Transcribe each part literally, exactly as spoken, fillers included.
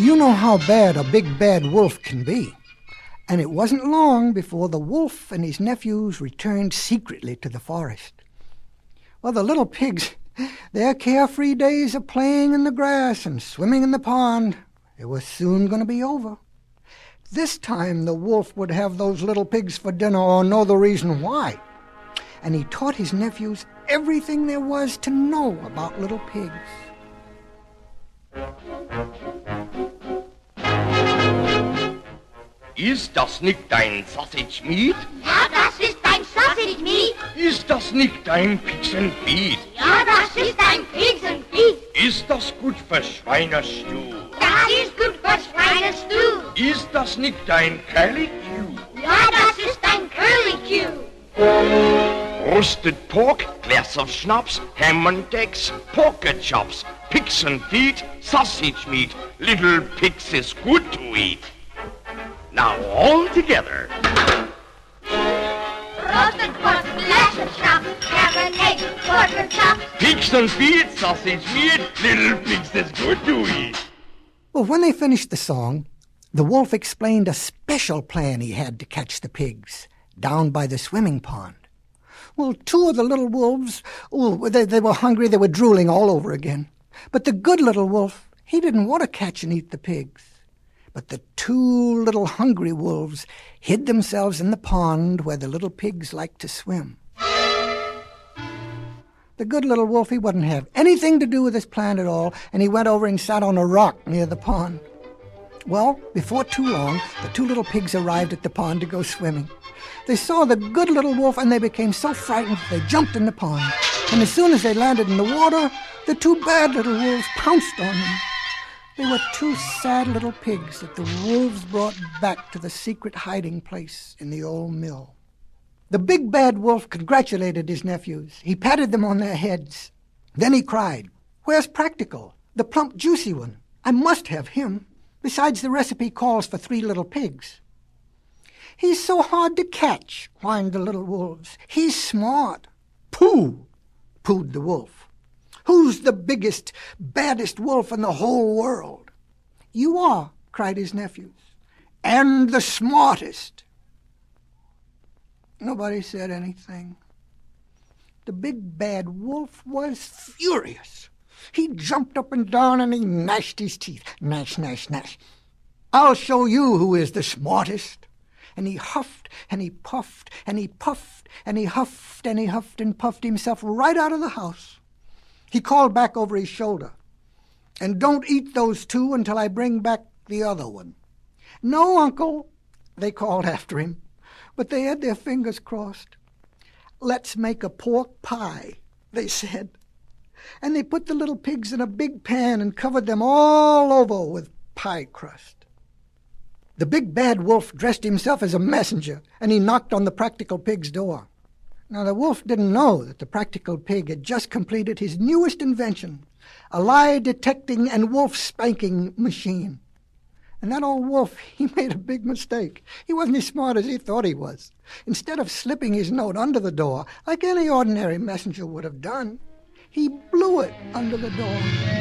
you know how bad a big bad wolf can be. And it wasn't long before the wolf and his nephews returned secretly to the forest. Well, the little pigs, their carefree days of playing in the grass and swimming in the pond, it was soon going to be over. This time the wolf would have those little pigs for dinner or know the reason why. And he taught his nephews everything there was to know about little pigs. Ist das nicht dein Sausage Meat? Ja, das ist dein Sausage Meat. Ist das nicht dein Pigs and Feed? Ja, das ist dein Pigs and Feed. Ist das gut für Schweinestuhl? Das ist gut für Schweinestuhl. Ist das nicht dein Curly-Q? Ja, das ist dein Curly-Q. Roasted pork, glass of schnapps, ham and eggs, poker chops, pigs and feet, sausage meat. Little pigs is good to eat. Now all together. Roasted pork, glass of schnapps, ham and eggs, poker chops. Pigs and feet, sausage meat. Little pigs is good to eat. Well, when they finished the song, the wolf explained a special plan he had to catch the pigs down by the swimming pond. Well, two of the little wolves, oh, they, they were hungry, they were drooling all over again. But the good little wolf, he didn't want to catch and eat the pigs. But the two little hungry wolves hid themselves in the pond where the little pigs liked to swim. The good little wolf, he wouldn't have anything to do with his plan at all, and he went over and sat on a rock near the pond. Well, before too long, the two little pigs arrived at the pond to go swimming. They saw the good little wolf, and they became so frightened they jumped in the pond. And as soon as they landed in the water, the two bad little wolves pounced on them. They were two sad little pigs that the wolves brought back to the secret hiding place in the old mill. The big bad wolf congratulated his nephews. He patted them on their heads. Then he cried, "Where's Practical, the plump, juicy one? I must have him. Besides, the recipe calls for three little pigs." "He's so hard to catch," whined the little wolves. "He's smart." "Pooh!" poohed the wolf. "Who's the biggest, baddest wolf in the whole world?" "You are," cried his nephews. "And the smartest." Nobody said anything. The big bad wolf was furious. He jumped up and down and he gnashed his teeth. Gnash, gnash, gnash. "I'll show you who is the smartest." And he huffed and he puffed and he puffed and he huffed and he huffed and puffed himself right out of the house. He called back over his shoulder, "And don't eat those two until I bring back the other one." "No, Uncle," they called after him, but they had their fingers crossed. "Let's make a pork pie," they said. And they put the little pigs in a big pan and covered them all over with pie crust. The big bad wolf dressed himself as a messenger, and he knocked on the Practical Pig's door. Now, the wolf didn't know that the Practical Pig had just completed his newest invention, a lie-detecting and wolf-spanking machine. And that old wolf, he made a big mistake. He wasn't as smart as he thought he was. Instead of slipping his note under the door, like any ordinary messenger would have done, he blew it under the door.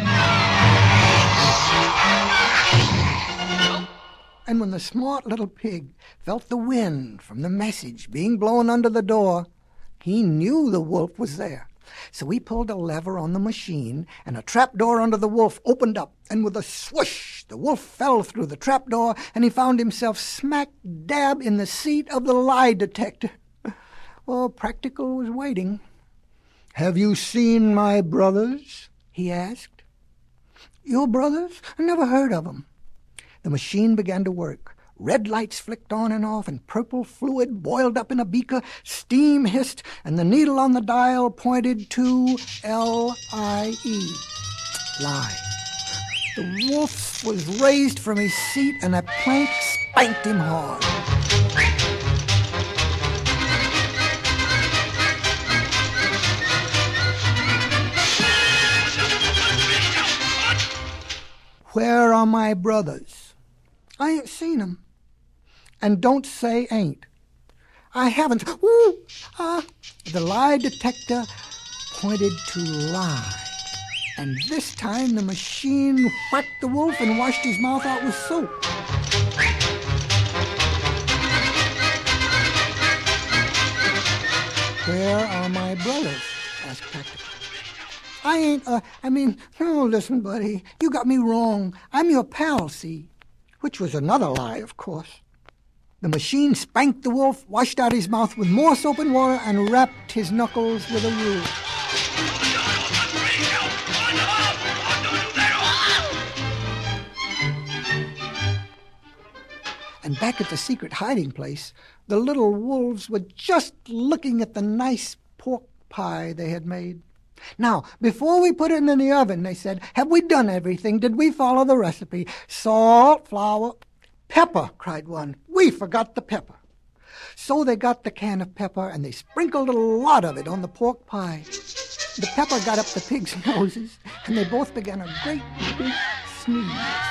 And when the smart little pig felt the wind from the message being blown under the door, he knew the wolf was there. So he pulled a lever on the machine, and a trapdoor under the wolf opened up, and with a swoosh, the wolf fell through the trapdoor, and he found himself smack dab in the seat of the lie detector. Well, Practical was waiting. "Have you seen my brothers?" he asked. "Your brothers? I never heard of them." The machine began to work. Red lights flicked on and off, and purple fluid boiled up in a beaker. Steam hissed, and the needle on the dial pointed to L I E. Lie. The wolf was raised from his seat, and a plank spanked him hard. "Where are my brothers?" "I ain't seen 'em." "And don't say ain't." "I haven't." Ooh, uh, the lie detector pointed to lie. And this time the machine whacked the wolf and washed his mouth out with soap. Where are my brothers? Asked Practical. I ain't, uh, I mean, oh, listen, buddy, you got me wrong. I'm your pal, see? Which was another lie, of course. The machine spanked the wolf, washed out his mouth with more soap and water, and rapped his knuckles with a rule. And back at the secret hiding place, the little wolves were just looking at the nice pork pie they had made. Now, before we put it in the oven, they said, have we done everything? Did we follow the recipe? Salt, flour, pepper, cried one. We forgot the pepper. So they got the can of pepper and they sprinkled a lot of it on the pork pie. The pepper got up the pigs' noses and they both began a great big sneeze.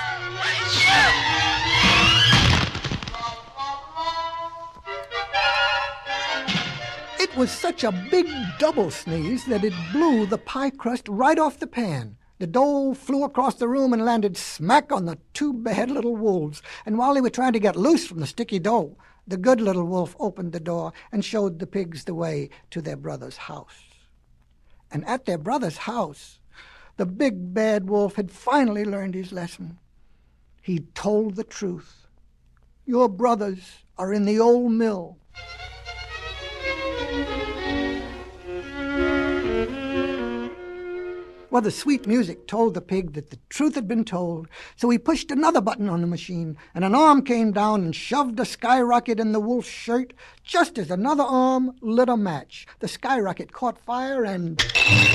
It was such a big double sneeze that it blew the pie crust right off the pan. The dough flew across the room and landed smack on the two bad little wolves. And while they were trying to get loose from the sticky dough, the good little wolf opened the door and showed the pigs the way to their brother's house. And at their brother's house, the big bad wolf had finally learned his lesson. He told the truth. Your brothers are in the old mill. Well, the sweet music told the pig that the truth had been told, so he pushed another button on the machine, and an arm came down and shoved a skyrocket in the wolf's shirt, just as another arm lit a match. The skyrocket caught fire and...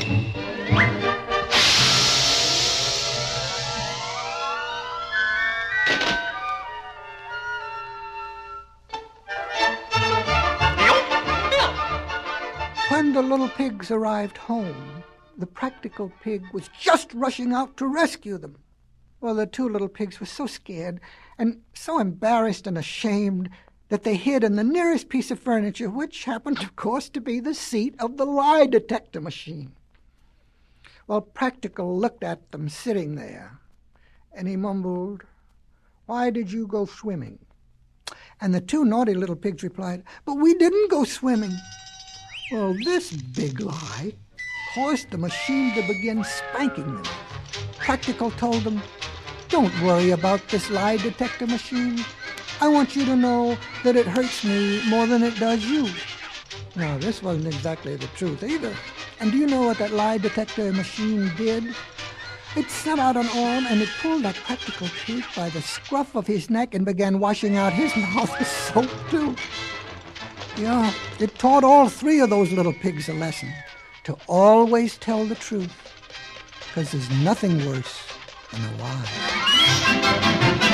When the little pigs arrived home, the Practical Pig was just rushing out to rescue them. Well, the two little pigs were so scared and so embarrassed and ashamed that they hid in the nearest piece of furniture, which happened, of course, to be the seat of the lie detector machine. Well, Practical looked at them sitting there, and he mumbled, "Why did you go swimming?" And the two naughty little pigs replied, "But we didn't go swimming." Well, this big lie caused the machine to begin spanking them. Practical told them, "Don't worry about this lie detector machine. I want you to know that it hurts me more than it does you." Now, this wasn't exactly the truth either. And do you know what that lie detector machine did? It sent out an arm and it pulled that Practical Pig by the scruff of his neck and began washing out his mouth with soap too. Yeah, it taught all three of those little pigs a lesson. To always tell the truth, because there's nothing worse than a lie.